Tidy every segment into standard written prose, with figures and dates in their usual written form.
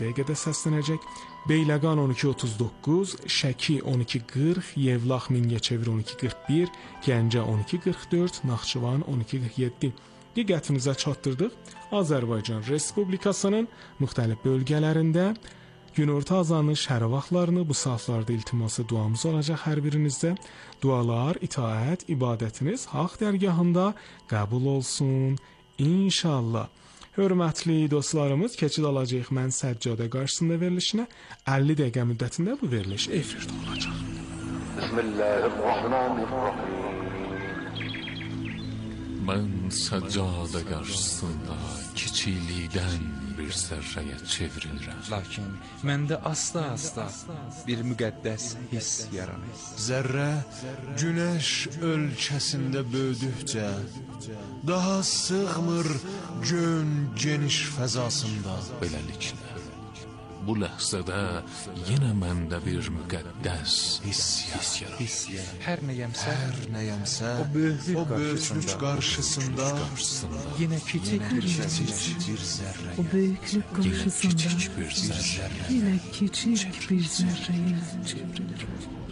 dəqiqədə səslənəcək. Beyləqan 12:39, Şəki 12:40, Yevlax Mingəçevir 12:41, Gəncə 12:44, Naxçıvan 12:47. Diqqətinizə çatdırdıq. Azərbaycan Respublikasının müxtəlif bölgələrində günorta azanı şərə vaxtlarını bu saatlarda iltiması duamız olacaq hər birinizdə. Dualar, itaət, ibadətiniz haqq dərgahında qəbul olsun inşallah. Hörmətli dostlarımız, keçid alacağıq mən səccadə qarşısında verilişinə. 50 dəqiqə müddətində bu veriliş efirdə olacaq. Bismillahirrahmanirrahim. Mən səccadə qarşısında kiçiklikdən bir zərrəyə çevrilirəm. Lakin məndə asta-asta bir müqəddəs hiss yaranır. Zərrə günəş ölkəsində böyüdükcə daha sığmır gön geniş fəzasında. Beləliklə, bu ləhzədə yenə məndə bir müqəddəs hiss yaranır. Hər nəyəmsə, O böyüklük qarşısında yenə kiçik bir zərrə. O böyüklük qarşısında yenə kiçik bir zərrəyə çevrilir.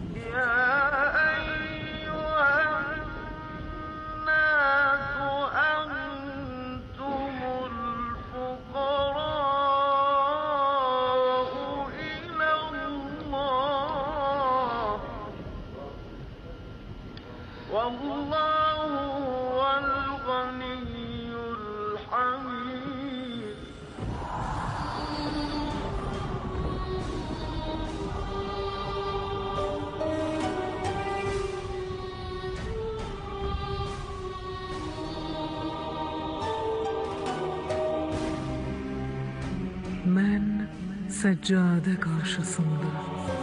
Mən səccadə qarşısında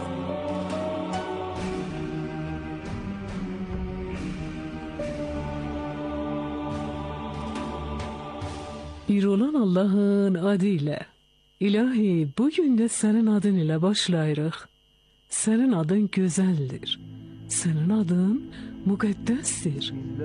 bir olan Allahın adı ilə. İlahi, bugün də sənin adın ilə başlayırıq. Sənin adın gözəldir. Sənin adın müqəddəsdir.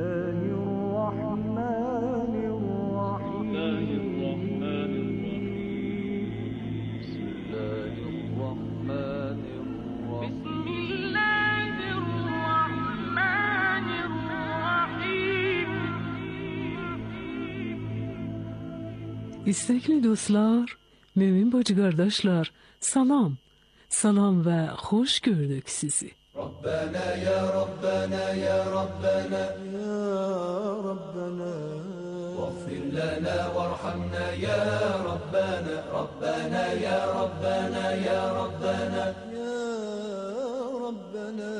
İstəkli dostlar, mümin bacı qardaşlar, salam. Salam və xoş gördük sizi. Rabbana ya Rabbana ya Rabbana ya Rabbana Vaghfir lana warhamna ya Rabbana Rabbana ya Rabbana ya Rabbana ya Rabbana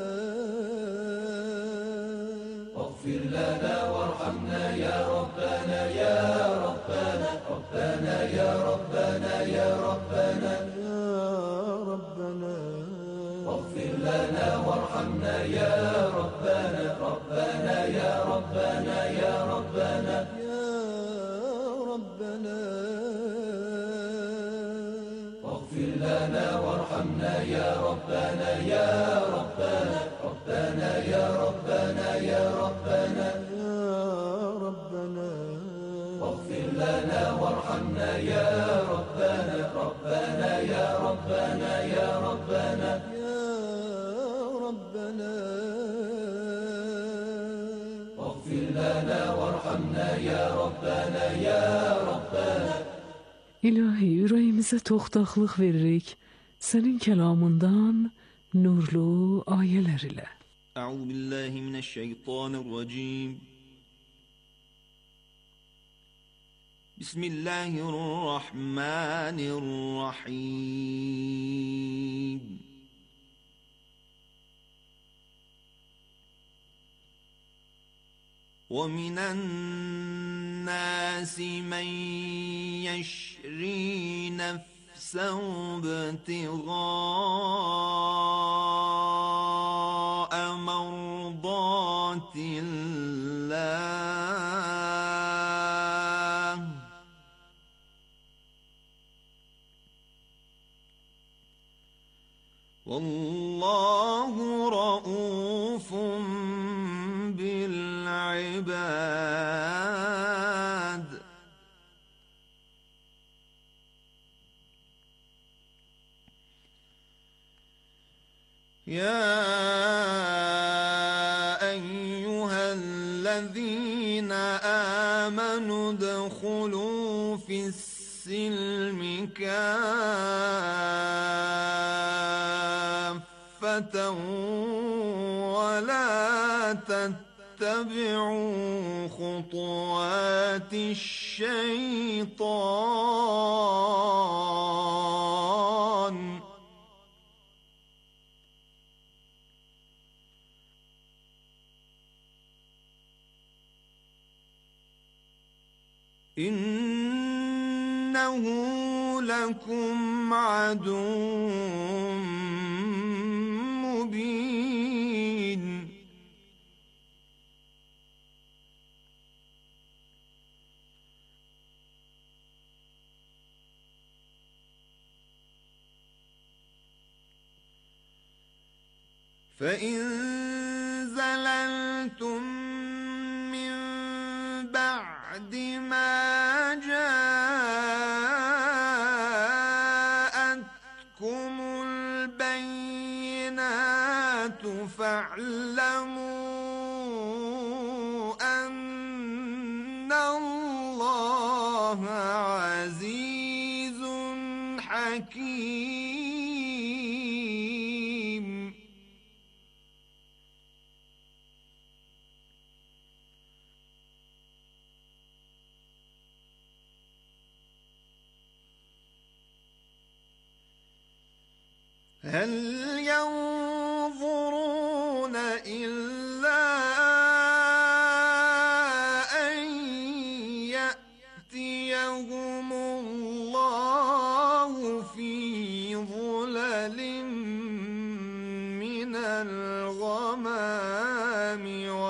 Vaghfir lana warhamna ya Rabbana ya Rabbana Rabbana ya Rabbana ya Rabbana ya Rabbana واغفر لنا وارحمنا يا ربنا ربنا يا ربنا يا ربنا يا ربنا واغفر لنا وارحمنا يا ربنا يا ربنا ربنا يا ربنا يا ربنا يا ربنا واغفر لنا وارحمنا يا ربنا ربنا يا ربنا يا ربنا واغفر لنا وارحمنا يا ربنا يا ربنا İlahi, ürəyimizə toxtaqlıq veririk sənin kəlamından nurlu ayələr ilə. Əuzu billahi minəşşeytanirracim. Bismillahirrahmanirrahim. ومن الناس من يشري نفسه ابتغاء مرضات الله والله رؤوف بالعباد يا أيها الذين آمنوا ادخلوا في السلم كافة ولا تتبعوا خطوات الشيطان إنه لكم عدو مبين فإن زللتم من بعد ما جاءتكم البينات فاعلموا أن الله عزيز حكيم هل ينظرون إلا أن يأتيهم الله في ظلل من الغمام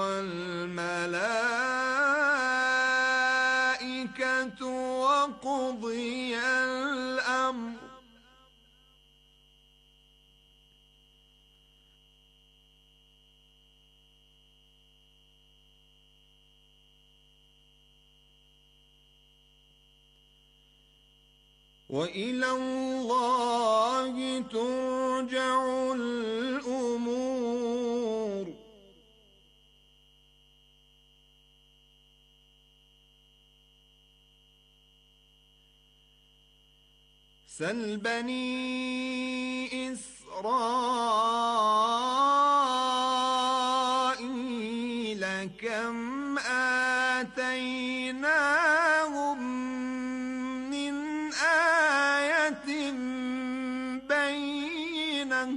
والملائكة وقضي الأمر وإلى الله ترجع الأمور سل بني إسرائيل كم آتيناهم من آية بينة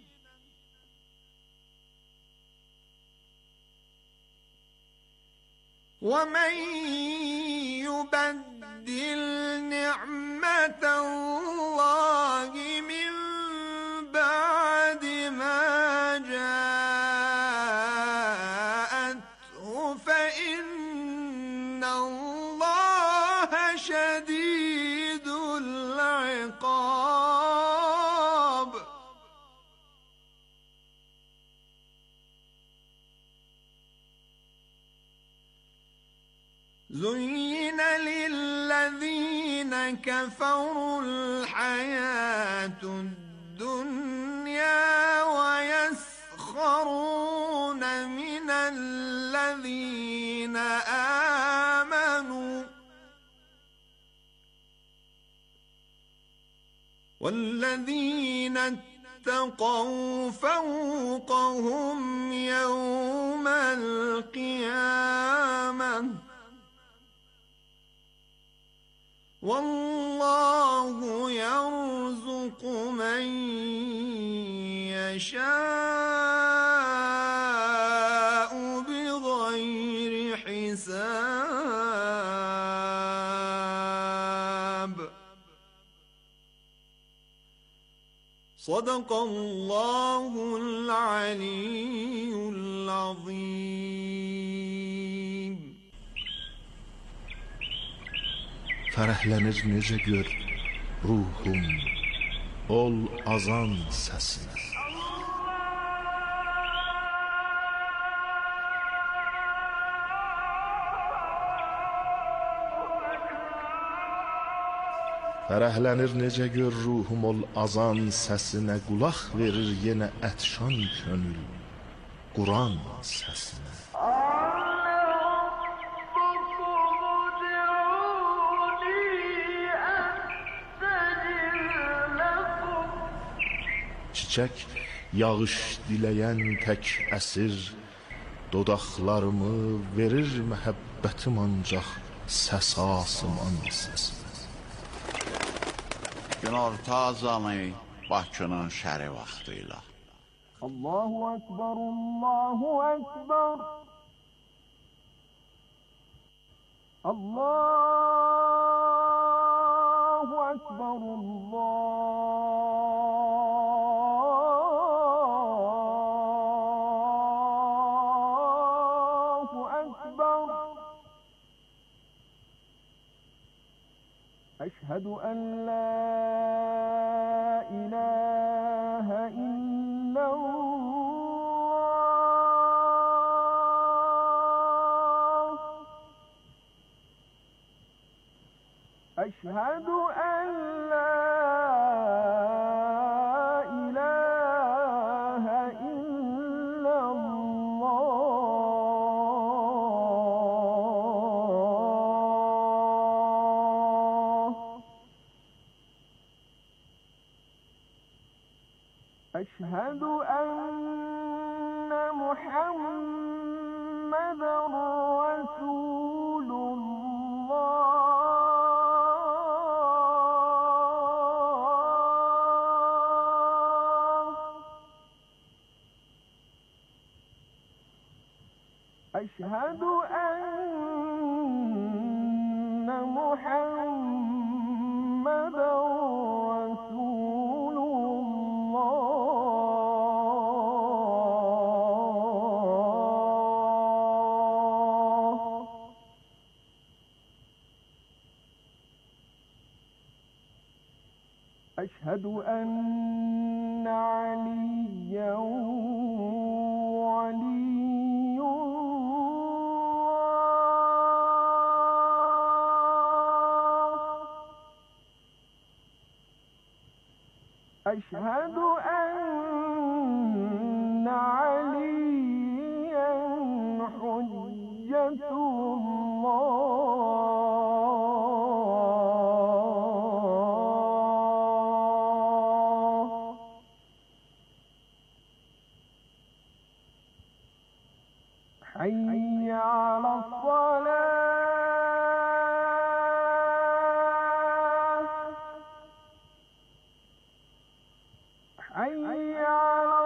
ومن يبدل نعمة الله من بعد ما جاءته فإن الله شديد العقاب زين للذين كفروا الحياة الدنيا ويسخرون من الذين آمنوا والذين اتقوا فوقهم يوم القيامة والله يرزق من يشاء بغير حساب صدق الله العلي العظيم. Fərəhlənir necə gör ruhum ol azan səsinə. Fərəhlənir necə gör ruhum ol azan səsinə, qulaq verir yenə ətşan könül Quran səsinə. Çiçək yağış diləyən tək əsir, dodaqlarımı verir məhəbbətim ancaq səs asıman səsinə. Günorta azanı Bakının şəri vaxtıyla. Allahu Ekber, Allahu Ekber. Allahu Ekber, Allahu Ekber. Eşhedü en la ilahe illallah. Eşhedü en la ilahe illallah. Eşhedü enne Muhammeden Resulullah. Eşhedü enne Muhammeden أشهد أن عليا ولي الله. أشهد أن عليا حجة الله. حي على الصلاة. حي على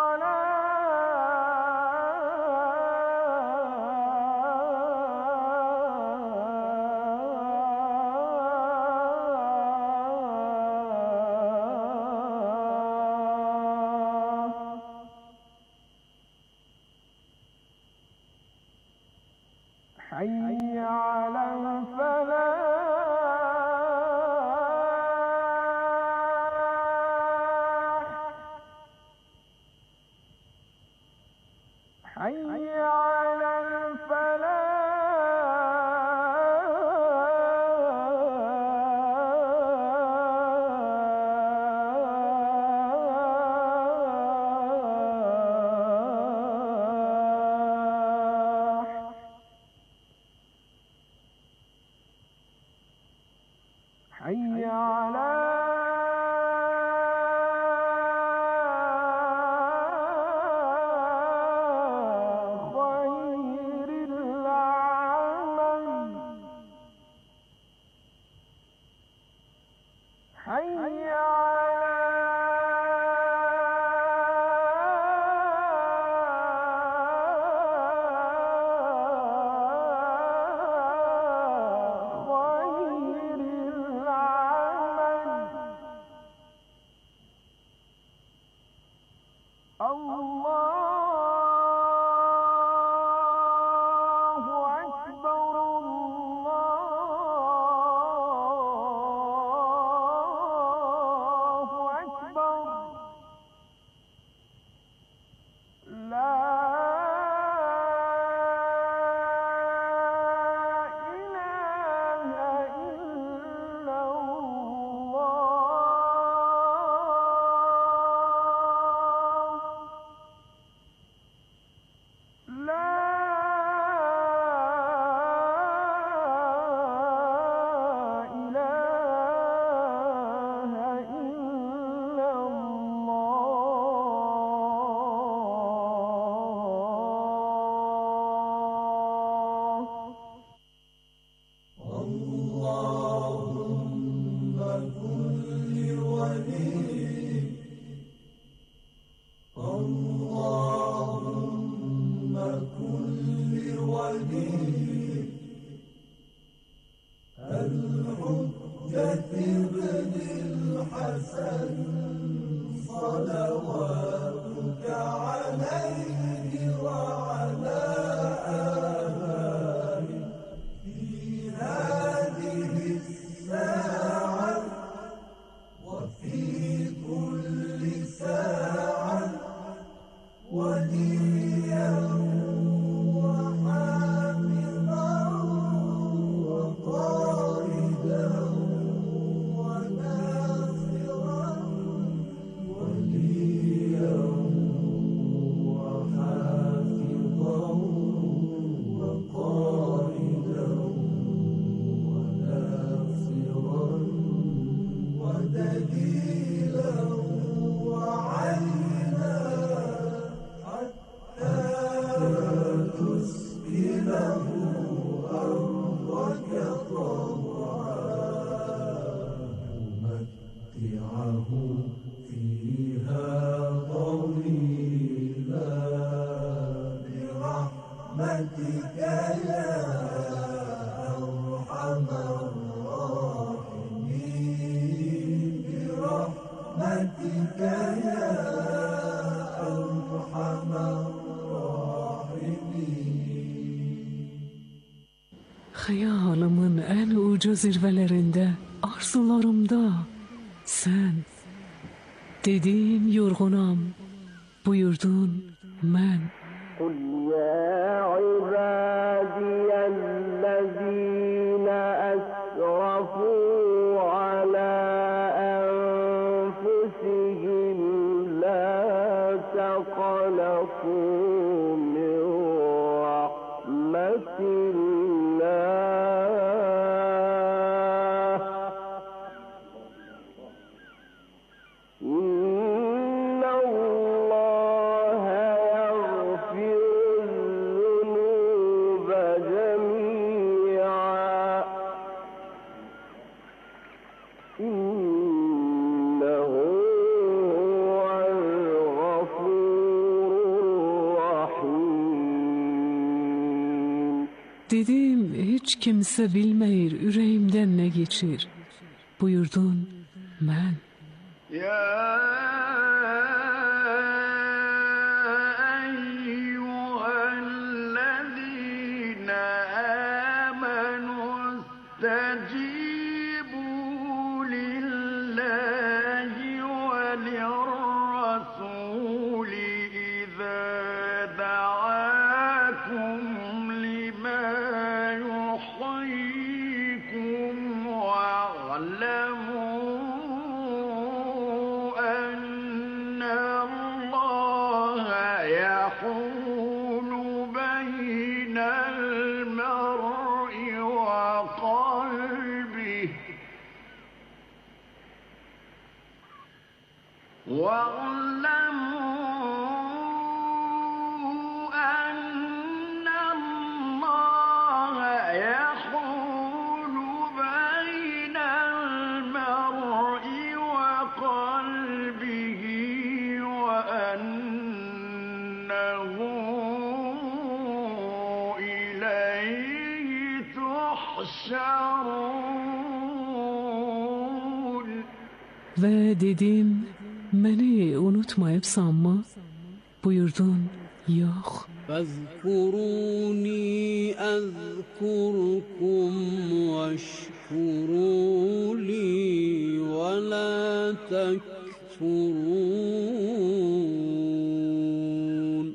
حي على الفلاح. حي على حي على خير العمل. حي برحمتك يا أرحم الراحمين. Xəyalımın ən uca zirvələrində, arzularımda sən. Dedim yorğunam, buyurdun mən. قل يا عبادي الذين أسرفوا على أنفسهم لا تقنطوا من رحمة الله إن الله يغفر الذنوب جميعا إنه هو الغفور الرحيم. Dedim heç kimsə bilməyir ürəyimdən nə keçir. Buyurdun mən. يا أيها الذين آمنوا استجيبوا لله وللرسول إذا دعاكم لما يحييكم واعلموا أن الله يحول بين المرء وقلبه واعلموا أن الله يحول بين المرء وقلبه وأنه إليه تحشرون. Ve dedim beni unutmayıpsanmı? Buyurdun yox. فاذكروني أذكركم واشكروا لي ولا تكفرون.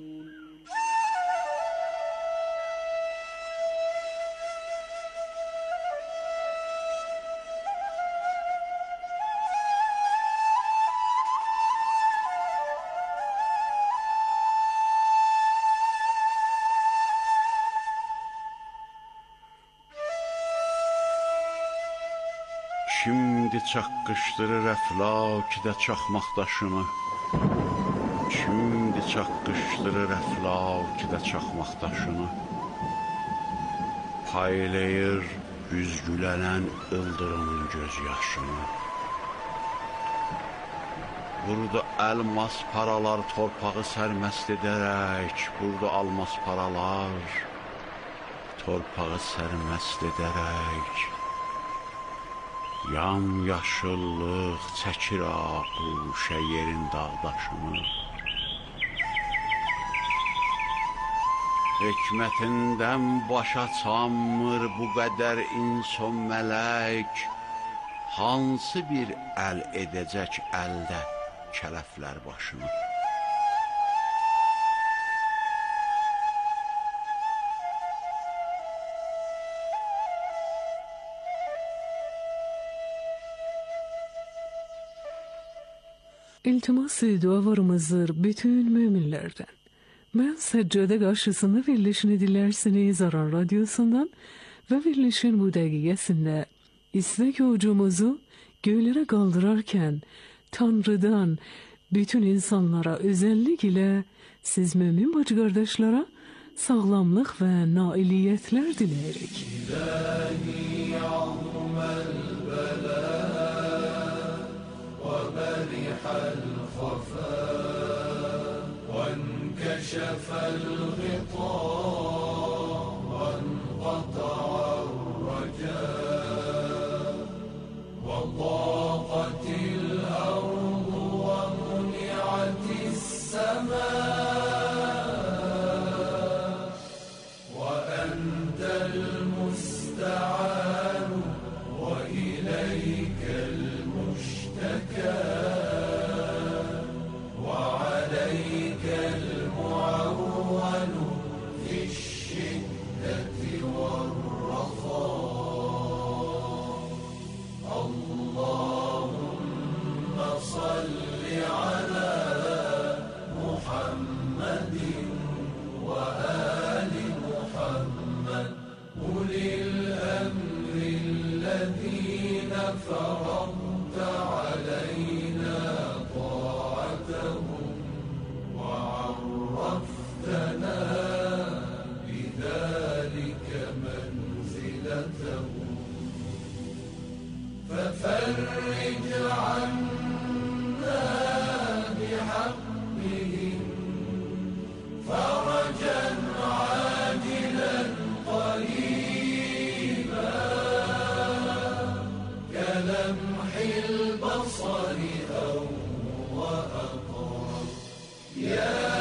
Şimdi çaqqışdırır əflakdə çaxmaqdaşını. Şimdi çaqqışdırır əflakdə çaxmaqdaşını. Paylayır güzgülənən ıldırımın göz yaşını. Burada elmas paralar torpağı sərməst edərək, burada almas paralar torpağı sərməst edərək, yam yaşıllıq çəkir ağuşə yerin dağdaşını. Hikmətindən başa çanmır bu qədər insan mələk, hansı bir əl edəcək əldə kələflər başını. İltimas-ı dualarımızdır bütün müminlerden. Ben seccade karşısında birleşin edilersiniz Aran Radyosu'ndan ve birleşin bu dəqiqəsində istek ucumuzu göylere kaldırarken Tanrı'dan bütün insanlara özellikle siz mümin bacı kardeşlere sağlamlık ve nailiyetler dileyerek. İlahi azmel bela ve berihal khafa ve enkešefel ghita ve enqata'ar raja ve ضاقت الأرض وأقرب يا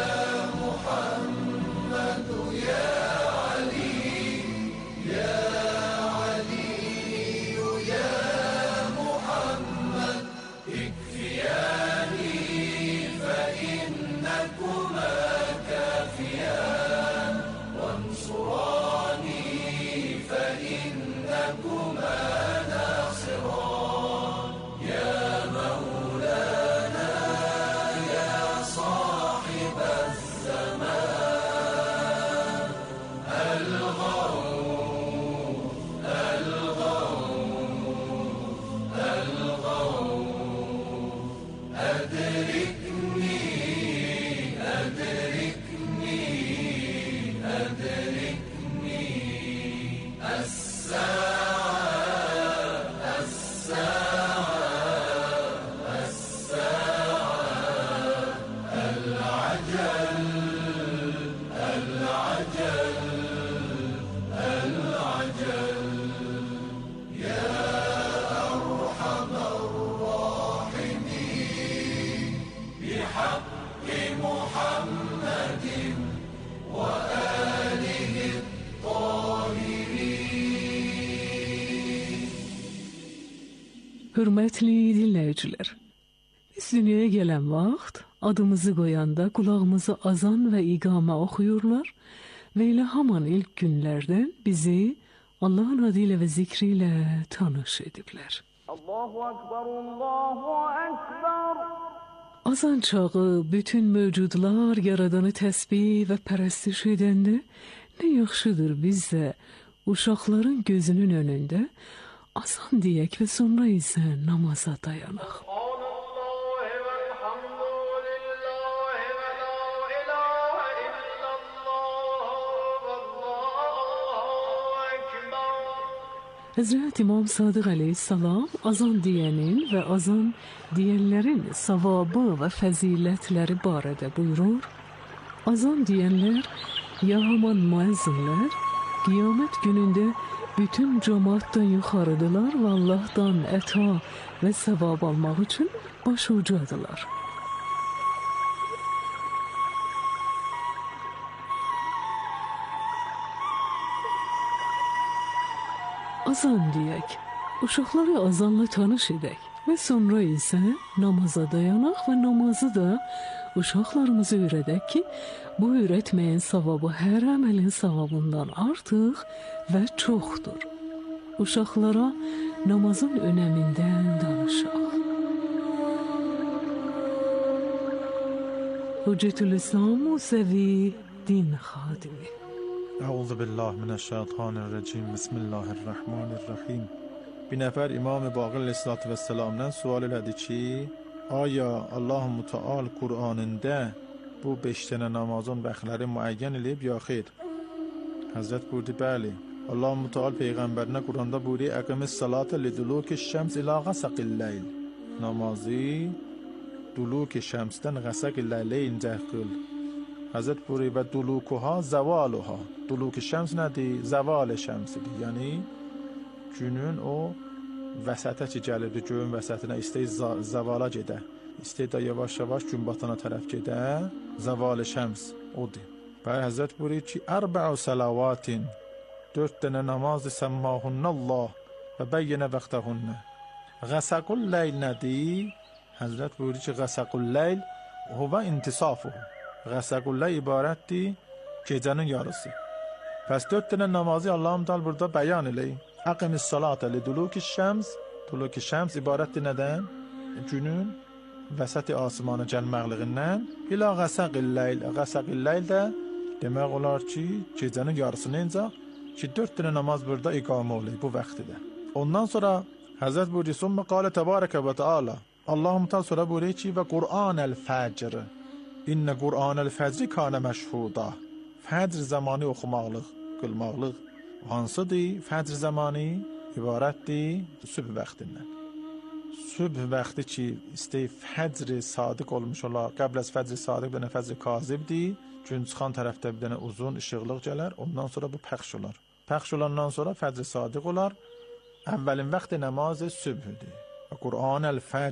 محمد يا علي يا علي يا محمد اكفياني فإنكما كافيان وانصراني فإنكما ناصران يا مولانا يا صاحب الزمان الغوث الغوث الغوث أدركني أدركني أدركني الساعة الساعة الساعة العجل العجل العجل يا أرحم الراحمين بحق محمد وآله الطاهرين. Hörmətli dinləyicilər, biz dünyaya gələn vaxt adımızı qoyanda qulağımızı azan və iqamə oxuyurlar və elə haman ilk günlərdən bizi Allahın adı ilə və zikri ilə tanış ediblər. Allahu Ekber, Allahu Ekber. Azan çağı bütün mövcudlar yaradanı təsbih və pərəstiş edəndə nə yaxşıdır biz də uşaqların gözünün önündə azan deyək və sonra isə namaza dayanaq. Həzrət İmam Sadiq əleyhissalam azan deyənin və azan deyənlərin savabı və fəzilətləri barədə buyurur. Azan deyənlər, ya haman müəzzinlər, qiyamət günündə bütün cəmaatdan yuxarıdılar və Allahdan əta və savab almaq üçün başucadılar. Azan deyək, uşaqları azanla tanış edək və sonra isə namaza dayanaq və namazı da uşaqlarımıza öyrədək ki, bu öyrətməyin savabı hər əməlin savabından artıq və çoxdur. Uşaqlara namazın önəmindən danışaq. Hüccetül-İslam Musevi din xadimi. اعوذ بالله من الشیطان الرجیم بسم الله الرحمن الرحیم. Bir nəfər İmam-ı Baqir Aleyhisselatü Vesselam'dan sual elədi ki, aya Allah Müteal Qur'anında bu 5 dənə namazın vaxtları müəyyən edib ya xeyr? Həzrət buyurdu, bəli. Allah Müteal Peyğəmbərinə Qur'anda buyurdu, əqimis salata liduluki şəms ilə qasaqil leyl. Namazı duluki şəmsdən qasaqil leylincə qıl. Həzrət buyurdu və dulukuha zavaluha. Duluki şəms nədir? Zaval şəmsidir. Yəni günün o vəsətə ki gəlirdi, göyün vəsətinə istəyir zavala gedə. İstəyir də yavaş-yavaş gün batana tərəf gedə. Zaval şəms odur. Və Həzrət buyurdu ki, ərba'u salavatin. 4 dənə namazı səmmahunnallah və bəyyənə vaxtəhunnə. Qasaqul leyl nədir? Həzrət buyurdu ki, qasaqul leyl huvə intisafuhu. Qasaqul leyl ibarətdir gecənin yarısı. Pəs 4 dənə namazı Allah-u Teala burada bəyan eləyir. Əqimis salata liduluki şəms. Duluki şəms ibarətdir nədən? Günün vəsəti asmanı gəlməqliğindən. İlə qasaqil leyl. Qasaqil leyl də demək olar ki, gecənin yarısını incə ki 4 dənə namaz burada iqamə olunur bu vaxtda. Ondan sonra Həzrət buyurdu, "Sümme qala tebareke ve teala." Allah-u Teala sonra buyurur ki, "Və Qur'anel fəcr." İnne Qur'anel fəcr kana məşhuda. Fəcr zamanı oxumaqlıq, qılmaqlıq hansıdır? Fəcr zamanı ibarətdir sübh vaxtindən. Sübh vaxtı ki, istəyi fəcr sadiq olmuş olar. Qəbl az fəcr sadiq bir dənə fəcr kazibdir. Gün çıxan tərəfdə bir dənə uzun işıqlıq gələr. Ondan sonra bu pəxş olar. Pəxş olandan sonra fəcr sadiq olar. Əvvəlin vaxtı namazı sübhdür. Qur'anel fəcr.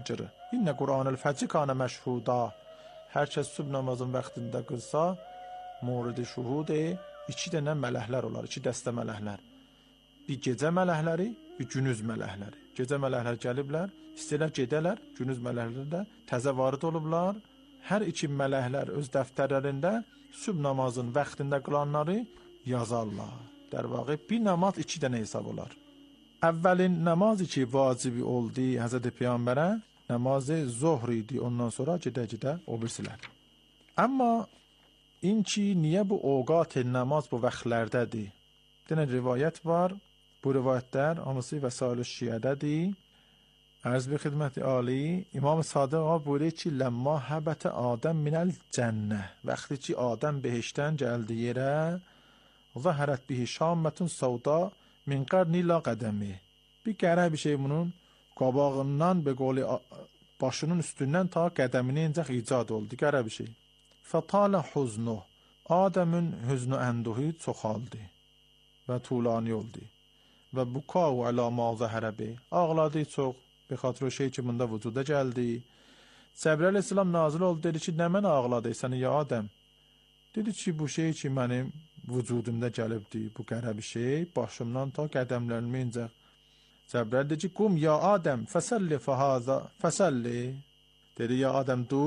İnne Qur'an el-fəcr kana məşhuda. Hər kəs sübh namazın vaxtında qılsa, murad-ı şuhud 2 dənə mələklər olar, 2 dəstə mələklər. Bir gecə mələkləri, bir gündüz mələkləri. Gecə mələklər gəliblər, istəyirlər gedələr, gündüz mələklər də təzə varid olublar. Hər 2 mələklər öz dəftərlərində sübh namazın vaxtında qılanları yazarlar. در واقع bir namaz 2 dənə hesab olar. Əvvəlin namazı ki vacibi oldu Hazreti Peyğəmbərə namazı zuhr idi. Ondan sonra gedə-gedə o birisilər. Amma inki niyə bu ovqat namaz bu vaxtlərdədir? Dənə rivayət var. Bu rivayətlər hamısı vəsail şiədədir. Arz به خدمت عالی امام صادق buyurur ki لما هبط آدم من الجنة وقتی ki آدم بهشتن gəldi yerə ظهرت به شامة سوداء من قرن لا قدمه bir qəribə bir şey bunun qabağından به قول başının üstündən ta qədəminə incə icad oldu. Qəribə bir şey. فطال حزنه Adəmin hüznü ənduhi çoxaldı və tulani oldu. Və bukav ala ma zahara be ağladı çox. به خاطر şey ki bunda vücuda gəldi. Cəbrail əleyhissalam nazil oldu dedi ki nə mən ağladıysan ya Adəm? Dedi ki bu şey ki mənim vücudumda gəlibdi. Bu qəribə şey başımdan ta qədəmlərimə incə. Cəbrail dedi ki qum ya Adəm fəsalli fahaza fəsalli. Dedi ya Adəm du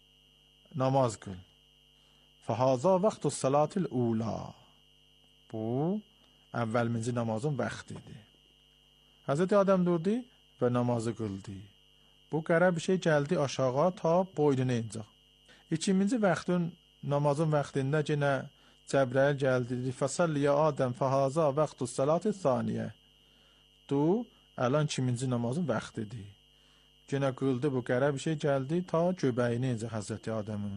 namaz qıl. Fahaza vaxtu salatil ula. Bu əvvəlminci namazın vaxtidir. Hazreti Adəm durdu və namazı qıldı. Bu qəribə bir şey gəldi aşağı ta boynuna incə. İkinci vaxtın namazın vaxtında yenə Cəbrail gəldi. Fəsalli ya Adəm fahaza vaxtu salati saniyə. Du əlan ikinci namazın vaxtidir. Yenə qıldı bu qəribə bir şey gəldi ta göbəyinə incə Hazreti Adəmin.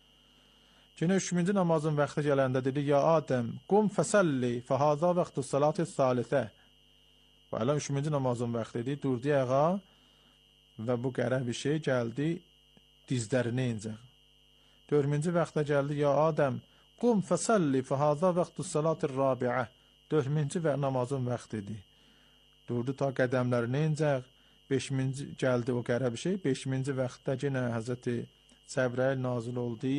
Yenə üçüncü namazın vaxtı gələndə dedi ya Adəm qum fəsalli fahaza vaxtu salati salisə. Və əlan üçüncü namazın vaxtidir. Durdu ayağa və bu qəribə bir şey gəldi dizlərinə incə. Dördüncü vaxtda gəldi ya Adəm qum fəsalli fahaza vaxtu salatir rabiə. Dördüncü və namazın vaxtidir. Durdu ta qədəmlərinə incə. Beşinci gəldi o qəribə bir şey. Beşinci vaxtda yenə Hazreti Cəbrail nazil oldu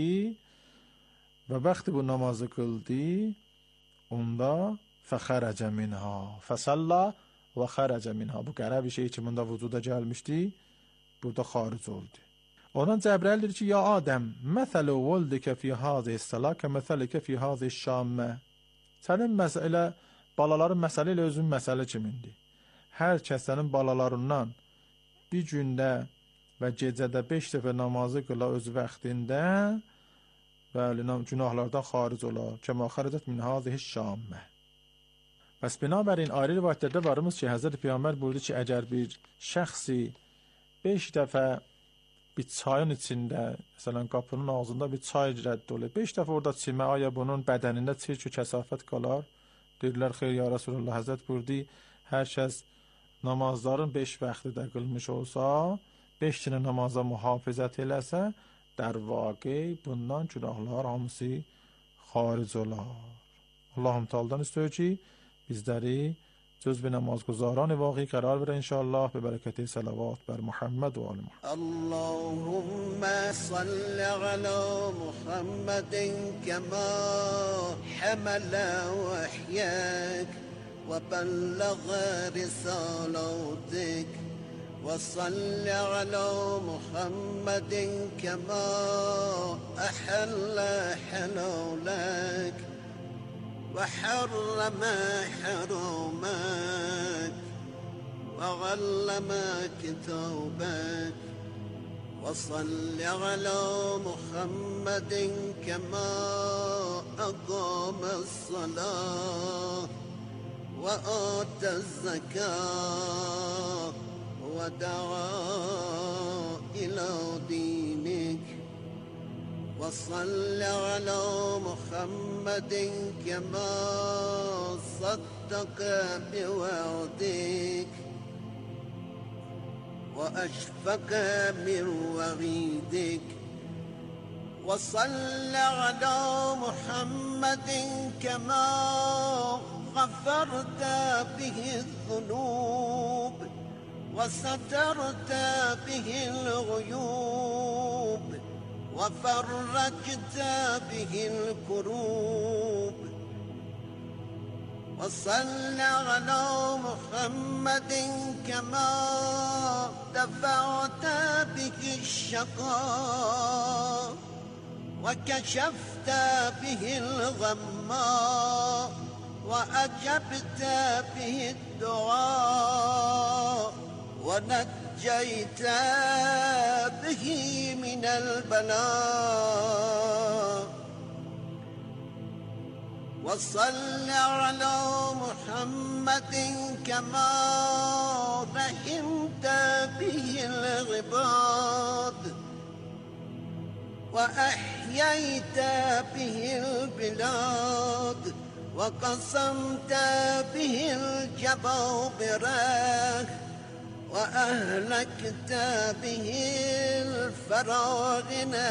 və vaxtı bu namazı qıldı. Onda fəxərəcə minha fəsalla və xərəcə minha. Bu qəribə bir şey ki bunda vücuda gəlmişdi. Burada xaric oldu. Ondan Cəbrail dedi ki ya Adəm məsələ vəldikə fi hazihi sələ kə məsəlikə fi hazihi şammə. Sənin məsələ balaların məsələ ilə özün məsələ kimindir? Hər kəs sənin balalarından bir gündə və gecədə 5 dəfə namazı qıla öz vaxtında bəli günahlardan xaric olar. Kəma xərəcət min hazihi şammə. Bəs binabərin ayrı rivayətlərdə varımız ki Həzrət Peyğəmbər buyurdu ki əgər bir şəxsi 5 dəfə bir çayın içində, məsələn qapının ağzında bir çay rədd olur. 5 dəfə orada çimə, aya bunun bədənində çirk kəsafət qalar. Deyirlər xeyr ya Rasulullah Həzrət buyurdu hər kəs namazların 5 vaxtında qılmış olsa, 5 günə namaza mühafizət eləsə, در واقع bundan günahlar hamısı xaric olar. Allahım Teala'dan istiyor ki bizleri cüzb namazgüzaran واقعی قرار بره انشاءالله به برکت صلوات بر محمد و آل محمد. اللهم صل على محمد كما حمل وحيك وبلغ رسالاتك وصل على محمد كما أحل حلالك وحرم حرامك وعلم كتابك وصل على محمد كما أقام الصلاة وآتى الزكاة ودعا إلى دينك وصل على محمد كما صدق بوعدك وأشفق من وعيدك وصل على محمد كما غفرت به الذنوب وسترت به الغيوب وفرجت به الكروب وصل على محمد كما دفعت به الشقاء وكشفت به الغماء وأجبت به الدعاء ونجيت به من البلاء وصل على محمد كما رحمت به العباد وأحييت به البلاد وقسمت به الجبابرة وأهلكت به الفراعنة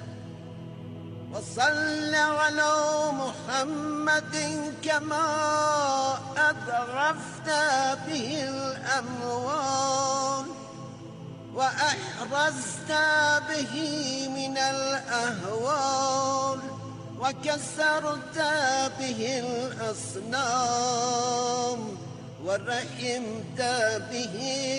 وصل على محمد كما أضعفت به الأموال وأحرزت به من الأهوال وكسرت به الأصنام ورحمت به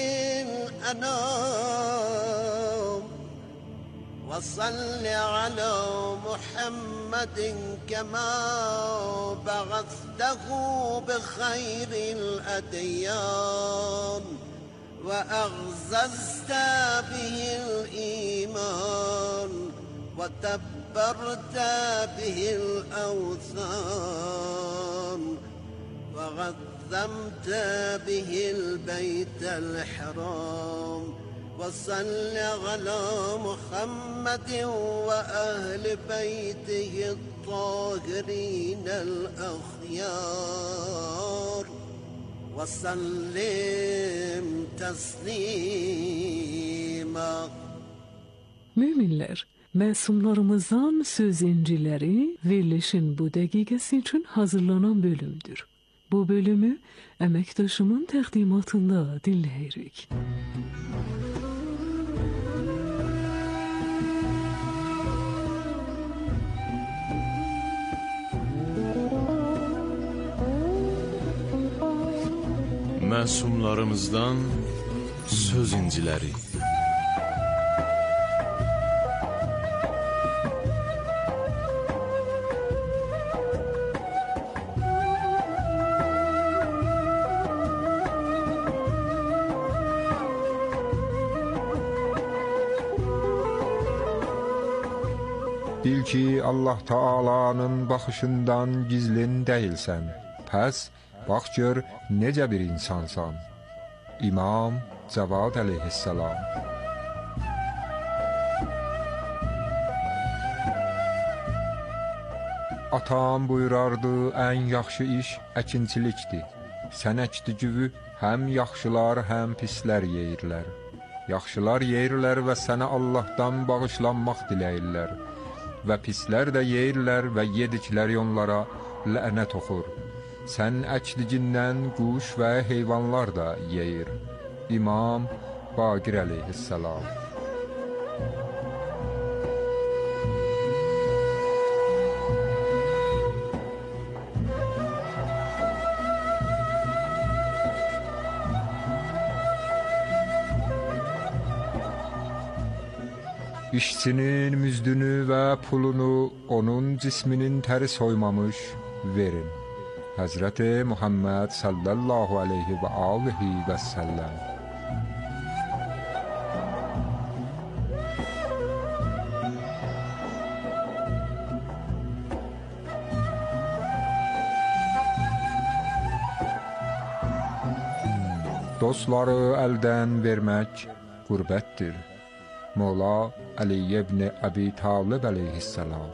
الأنام وصل على محمد كما بعثته بخير الأديان وأعززت به الإيمان وتبرت به الأوثان وغذمت به البيت الحرام وصل على محمد وأهل بيته الطاهرين الأخيار وسلم تسليما. Müminlər, məsumlarımızdan söz inciləri verilişin bu dəqiqəsi üçün hazırlanan bölümdür. Bu bölümü əməkdaşımın təqdimatında dinləyirik. Məsumlarımızdan söz inciləri. Bil ki, Allah Taala'nın baxışından gizlin deyilsən. Pəs, bax gör, necə bir insansan. İmam Cavad əleyhissalam. Atam buyurardı, ən yaxşı iş əkinçilikdir. Sən əkdi-güvü həm yaxşılar, həm pislər yeyirlər. Yaxşılar yeyirlər və sənə Allahdan bağışlanmaq diləyirlər. Və pislər də yeyirlər və yedikləri onlara lənət oxur. Sən əkdigindən quş və heyvanlar da yeyir. İmam Baqir əleyhissalam. İşçinin müzdünü və pulunu onun cisminin təri soymamış verin. Həzrəti Muhammed sallallahu aleyhi və alihi və səlləm. Dostları əldən vermək qürbətdir. Mola Ali ibn Abi Talib əleyhissalam.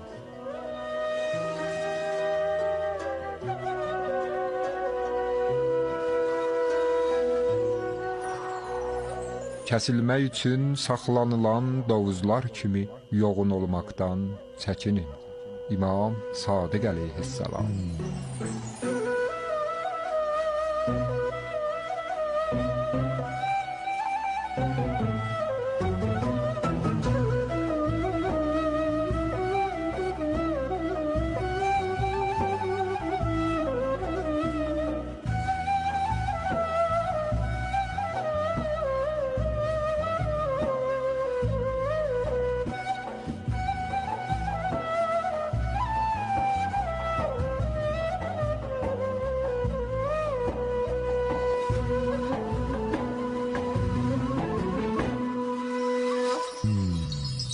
Kəsilmək üçün saxlanılan dovuzlar kimi yoğun olmaqdan çəkinin. İmam Sadiq əleyhissalam.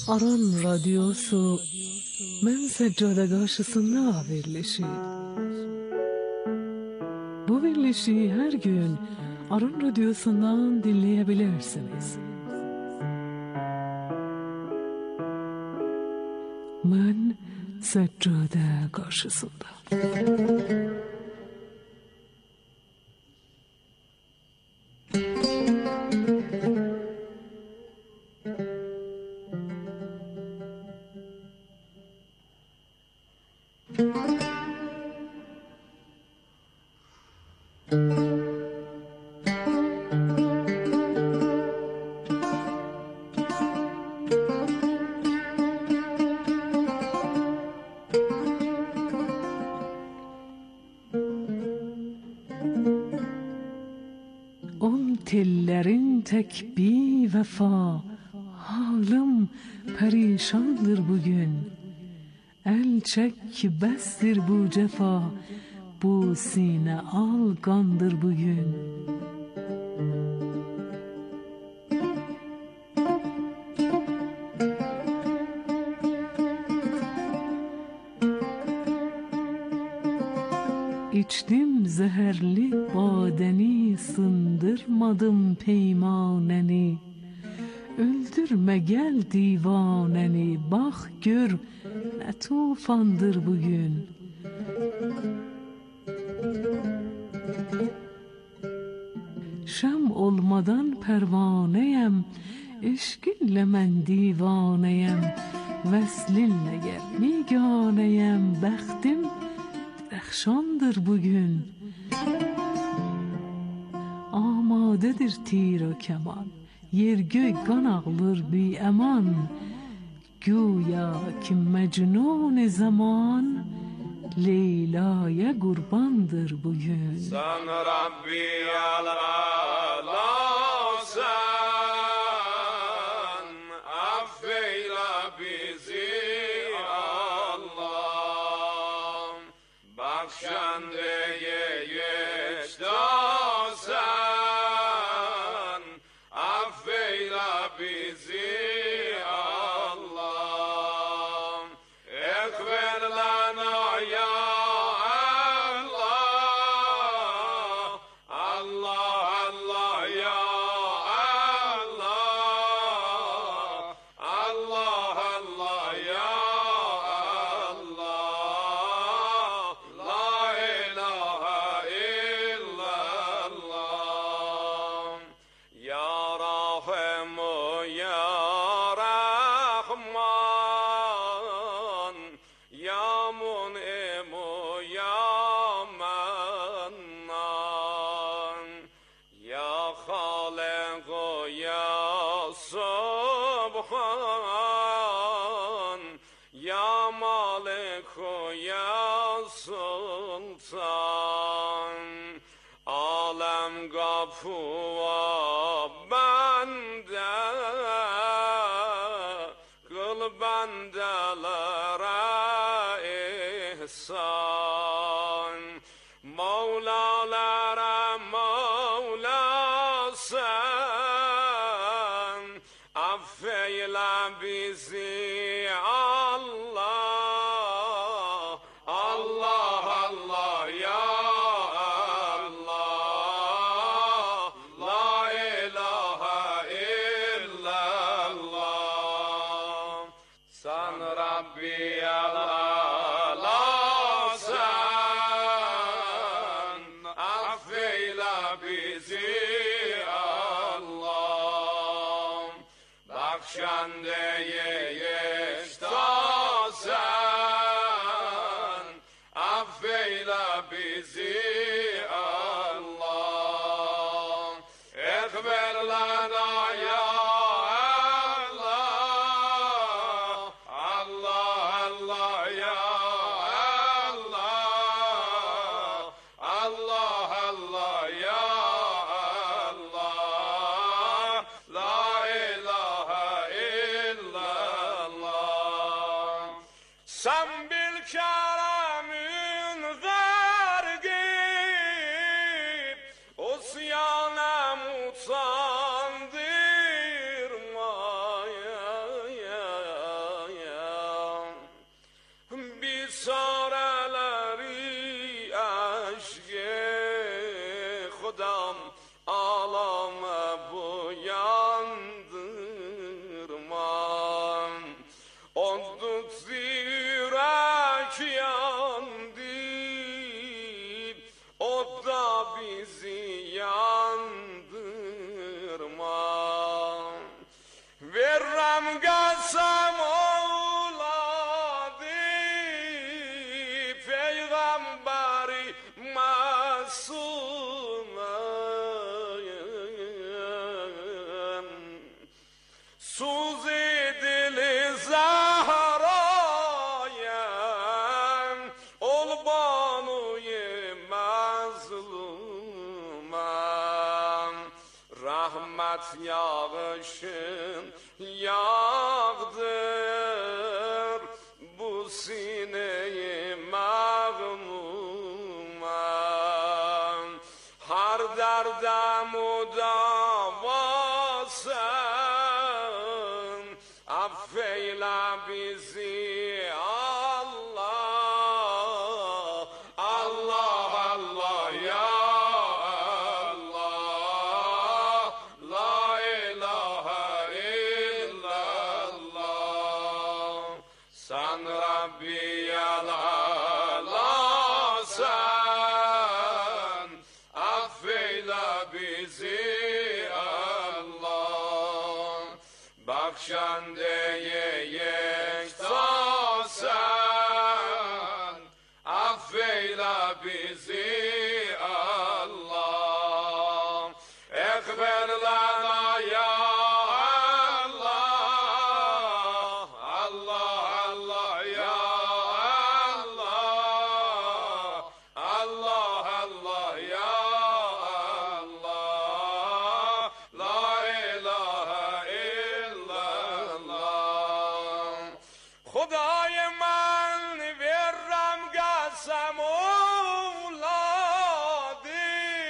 Aran Radyosu Mən Səccada qarşısında verilişi. Bu verilişi her gün Aran Radyosu'ndan dinleyebilirsiniz. Mən Səccada qarşısında. Tellerin tek bir vefa, halim perişandır bugün. El çek bestir bu cefa, bu sine algandır bugün. İçtim zehirli badeni, sındırmadım peymaneni. Öldürme gel divaneni, bak gör ne tufandır bugün. Şam olmadan pervaneyem, eşkinle men divaneyem. Veslinle gel miganeyem, bəxtim rəxşandır bugün. Amadedir tir o keman, yer göy kan ağlır bi eman. Güya ki mecnun zaman, Leyla'ya kurbandır bugün. Sen Rabbi Allah'san, affeyle bizi Allah. Bakşandeye geçtasan, affeyle bizi Allah. Ekber lana ya Gafur bende, kıl bendelere ihsan. Mevlalara Mevlasen, affeyle bizi Allah. Allah Allah ya utandırma ya Solduk zirek yandı, o da bizi yandırma. Verrem kasem oğladı, peygamberi masuma. Suz edili Zahra'ya, ol banuye mazluma. Rahmet yağışın yağdır bu sineyi mağmuma. Har derde mudavasın, affeyle bizi Allah. Allah Allah ya Allah, la ilahe illallah. Sen Rabbi yalasan, affeyle bizi Allah. Bakşandeye yektasan, affeyle bizi Allah. Ekber lana ya Allah, Allah Allah ya Allah, Allah Allah ya Allah, la ilahe illallah. Khudai man verram qasam oğladı,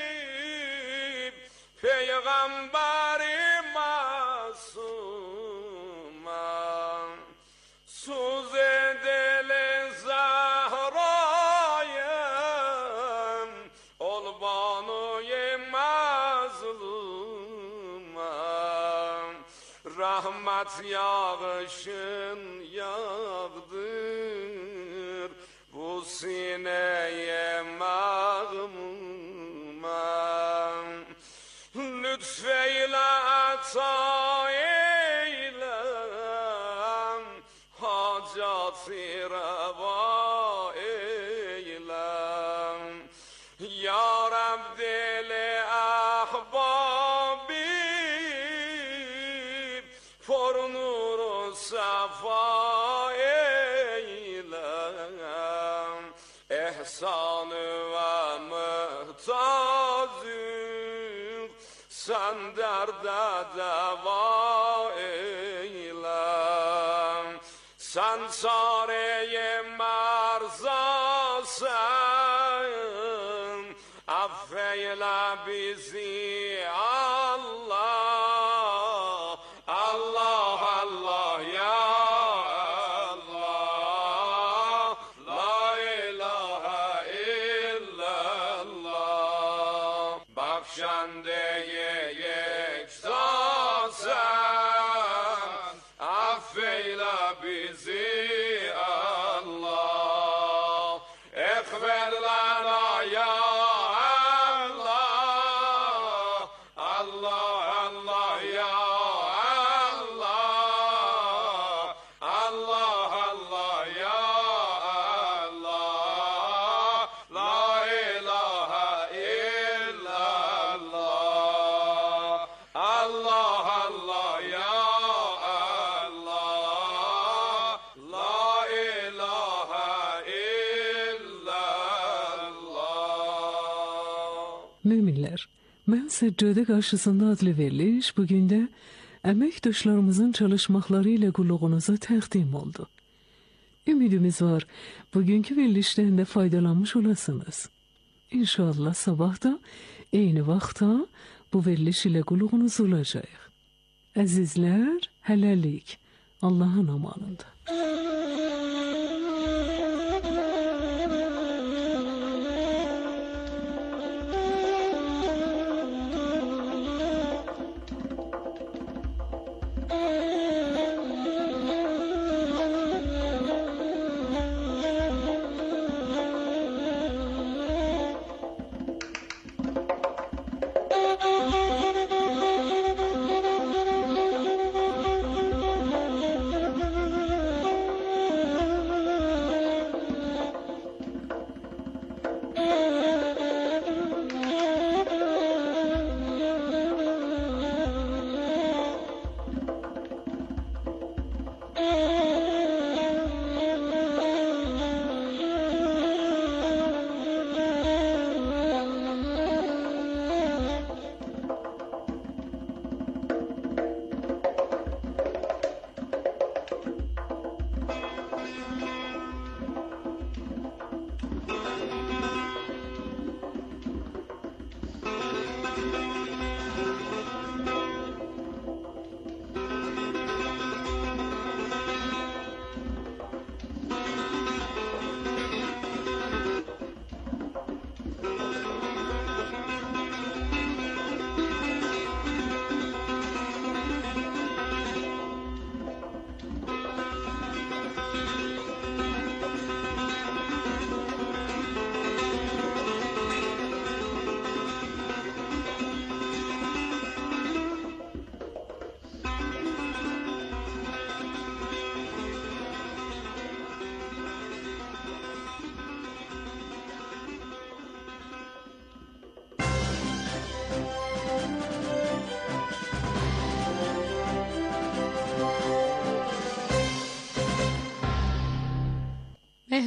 peygamberi masuma. Suz edili Zahra'ya, ol banuye mazluma. Rahmet yağışın yağdır bu sineye mağmuma. Lütfeyle ata eyle, hacatı reva eyle. Ya Rab dili ahbabi, for nuru safa eyle. Ehsanı ve muhtacım, sen derde deva eyle. Sen çareye marzasın, affeyle bizi Allah. Allah Allah ya Allah, la ilahe illallah. Bakşandeye yektasan, affeyle bizi Allah. Ekber lana ya Allah, Allah Allah ya Allah, Allah Allah ya Allah, la ilahe illallah. Allah Allah ya Allah, la ilahe illallah. Müminler, Mən Səccədə qarşısında adlı veriliş bugün də əməkdaşlarımızın çalışmaqları ilə qulluğunuza təqdim oldu. Ümidimiz var, bugünkü verilişdən də faydalanmış olasınız. İnşallah sabah da eyni vaxtda bu veriliş ilə qulluğunuz olacaq. Əzizlər, hələlik, Allahın amanında.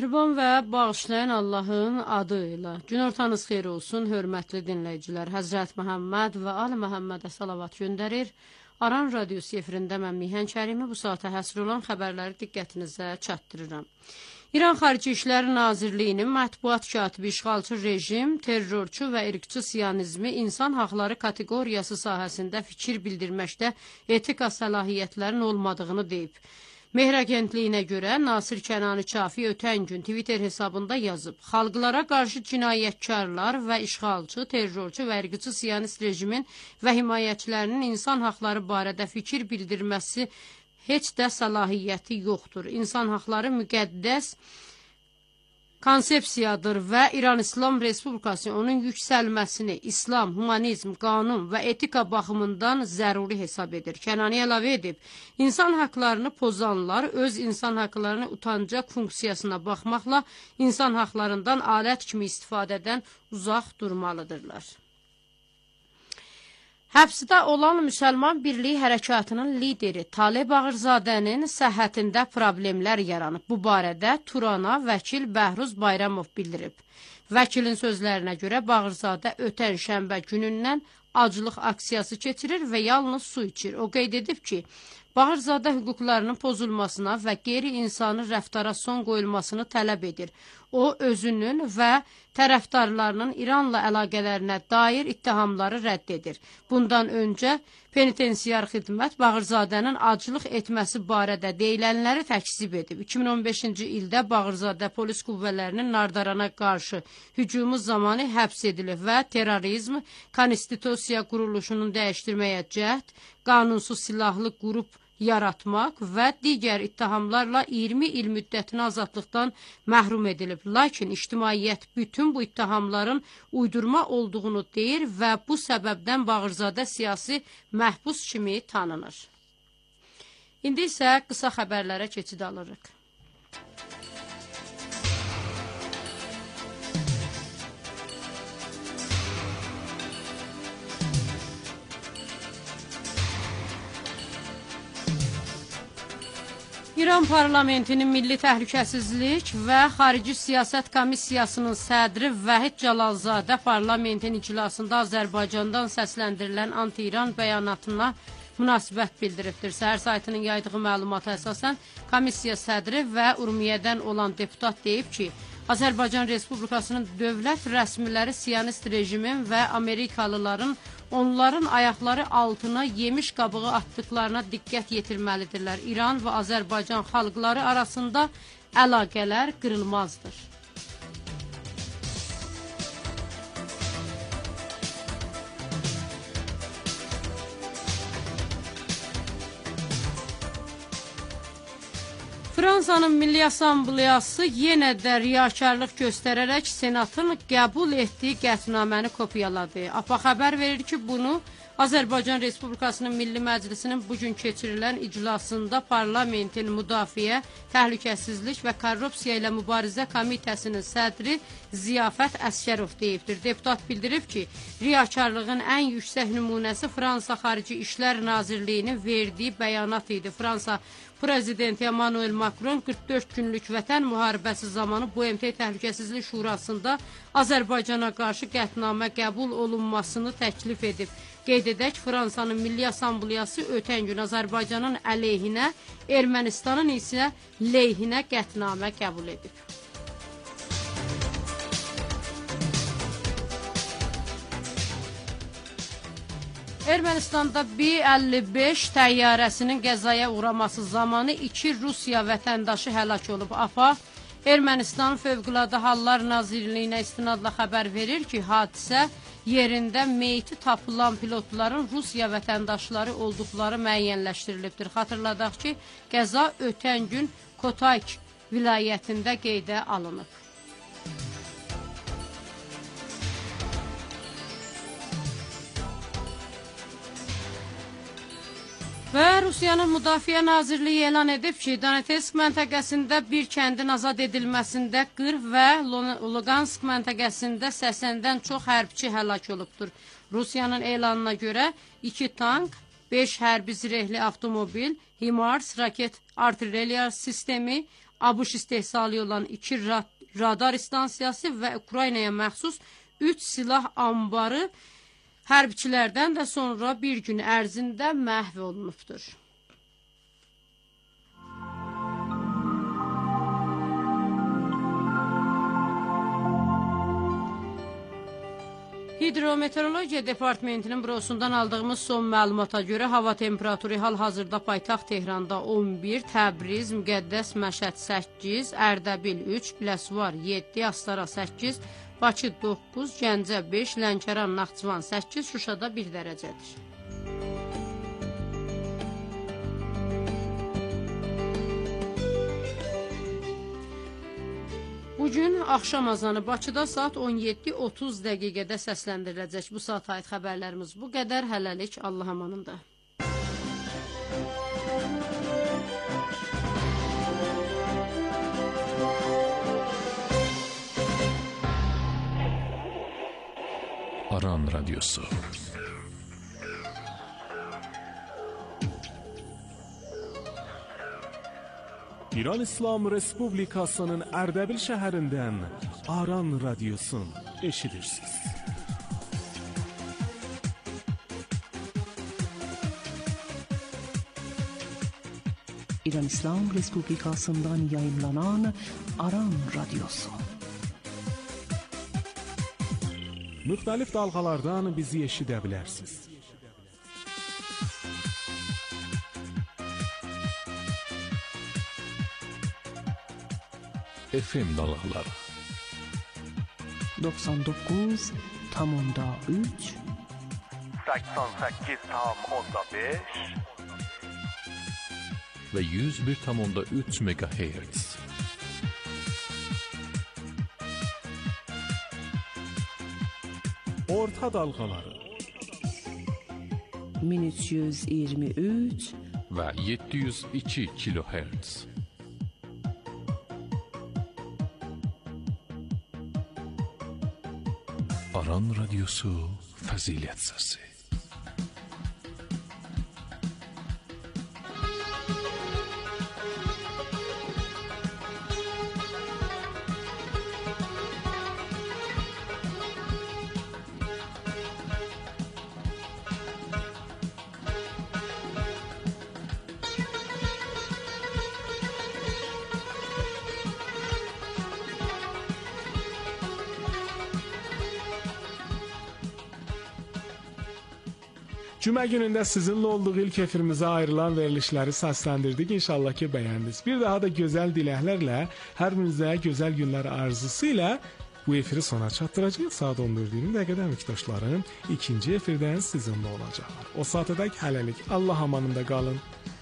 Mehriban və bağışlayan Allahın adı ilə. Günortanız xeyir olsun, hörmətli dinləyicilər. Həzrət Məhəmməd və Ali Məhəmmədə salavat göndərir. Aran radiosu efirində mən Mihən Kərimi bu saata həsr olan xəbərləri diqqətinizə çatdırıram. İran Xarici İşlər Nazirliyinin mətbuat katibi işğalçı rejim, terrorçu və irqçı siyonizmi insan haqları kateqoriyası sahəsində fikir bildirməkdə etika səlahiyyətlərin olmadığını deyib. Mehr agentliyinə görə Nasir Kənani Çafi ötən gün Twitter hesabında yazıb, xalqlara qarşı cinayətkarlar və işğalçı, terrorçu və irqçı siyonist rejimin və himayəçilərinin insan haqları barədə fikir bildirməsi heç də səlahiyyəti yoxdur. İnsan haqları müqəddəs konsepsiyadır və İran İslam Respublikası onun yüksəlməsini İslam, humanizm, qanun və etika baxımından zəruri hesab edir. Kənani əlavə edib, insan haqlarını pozanlar öz insan haqlarını utancaq funksiyasına baxmaqla insan haqlarından alət kimi istifadədən uzaq durmalıdırlar. Həbsdə olan Müsəlman Birliyi Hərəkatının lideri Talib Ağırzadənin səhhətində problemlər yaranıb. Bu barədə Turana vəkil Bəhruz Bayramov bildirib. Vəkilin sözlərinə görə Bağırzadə ötən şənbə günündən aclıq aksiyası keçirir və yalnız su içir. O qeyd edib ki, Bağırzadə hüquqlarının pozulmasına və qeyri-insani rəftara son qoyulmasını tələb edir. O, özünün və tərəfdarlarının İranla əlaqələrinə dair ittihamları rədd edir. Bundan öncə penitensiyar xidmət Bağırzadənin aclıq etməsi barədə deyilənləri təkzib edib. 2015-ci ildə Bağırzadə polis qüvvələrinin Nardarana qarşı hücumu zamanı həbs edilib və terrorizm, konstitusiya quruluşunun dəyişdirməyə cəhd, qanunsuz silahlı qrup yaratmaq və digər ittihamlarla 20 il müddətinə azadlıqdan məhrum edilib. Lakin ictimaiyyət bütün bu ittihamların uydurma olduğunu deyir və bu səbəbdən Bağırzadə siyasi məhbus kimi tanınır. İndi isə qısa xəbərlərə keçid alırıq. İran parlamentinin Milli Təhlükəsizlik və Xarici Siyasət Komissiyasının sədri Vahid Calalzadə parlamentin iclasında Azərbaycandan səsləndirilən anti-İran bəyanatına münasibət bildiribdir. Səhər saytının yaydığı məlumata əsasən komissiya sədri və Urmiyədən olan deputat deyib ki, Azərbaycan Respublikasının dövlət rəsmiləri siyonist rejimin və Amerikalıların onların ayaqları altına yemiş qabığı atdıqlarına diqqət yetirməlidirlər. İran və Azərbaycan xalqları arasında əlaqələr qırılmazdır. Fransanın Milli Assambleyası yenə də riyakarlıq göstərərək Senatın qəbul etdiyi qətnaməni kopyaladı. APA xəbər verir ki, bunu Azərbaycan Respublikasının Milli Məclisinin bugün keçirilən iclasında parlamentin Müdafiə, Təhlükəsizlik və Korrupsiya ilə Mübarizə Komitəsinin sədri Ziyafət Əskərov deyibdir. Deputat bildirib ki, riyakarlığın ən yüksək nümunəsi Fransa Xarici İşlər Nazirliyinin verdiyi bəyanat idi. Fransa Prezidenti Emmanuel Macron 44 günlük vətən müharibəsi zamanı BMT Təhlükəsizlik Şurasında Azərbaycana qarşı qətnamə qəbul olunmasını təklif edib. Qeyd edək, Fransanın Milli Assambleyası ötən gün Azərbaycanın əleyhinə, Ermənistanın isə leyhinə qətnamə qəbul edib. Ermənistanda B-55 təyyarəsinin qəzaya uğraması zamanı 2 Rusiya vətəndaşı həlak olub. APA Ermənistan Fövqəladə Hallar Nazirliyinə istinadla xəbər verir ki, hadisə yerində meyti tapılan pilotların Rusiya vətəndaşları olduqları müəyyənləşdirilibdir. Xatırladaq ki, qəza ötən gün Kotayk vilayətində qeydə alınıb. Və Rusiyanın Müdafiə Nazirliyi elan edib ki, Donetsk məntəqəsində bir kəndin azad edilməsində 40 və Lugansk məntəqəsində 80-dən çox hərbçi həlak olubdur. Rusiyanın elanına görə 2 tank, 5 hərbi zirehli avtomobil, HIMARS raket artilleriya sistemi, ABŞ istehsalı olan 2 radar stansiyası və Ukraynaya məxsus 3 silah anbarı hərbiçilərdən də sonra bir gün ərzində məhv olunubdur. Hidrometeorologiya Departamentinin bürosundan aldığımız son məlumata görə hava temperaturu hal-hazırda paytaxt Tehranda 11, Təbriz, Müqəddəs Məşəd 8, Ərdəbil 3, Biləsuvar 7, Astara 8, Bakı 9, Gəncə 5, Lənkəran, Naxçıvan 8, Şuşada 1 dərəcədir. Bugün axşam azanı Bakıda saat 17:30 dəqiqədə səsləndiriləcək. Bu saat ait xəbərlərimiz bu qədər. Hələlik Allah amanında. Aran Radyosu. İran İslam Respublikasının Ərdəbil şəhərindən Aran Radyosun eşidirsiniz. İran İslam Respublikasından yayınlanan Aran Radyosu. Müxtəlif dalğalardan bizi eşidə bilərsiniz. FM dalgaları 99,3 88,5 ve 101,3 MHz. Orta dalgaları 1323 ve 702 kHz. Aran Radyosu Fazilet Sesi. Cümə günündə sizinle olduğu ilk efirimizə ayrılan verilişləri səsləndirdik. İnşallah ki bəyəndiniz. Bir daha da gözəl diləklərlə, hər birinizə gözəl günlər arzusu ilə bu efiri sona çatdıracağıq. Saat 14:20 dəqiqədə əməkdaşlarım ikinci efirdən sizinle olacaqlar. O saatədək hələlik Allah amanında qalın.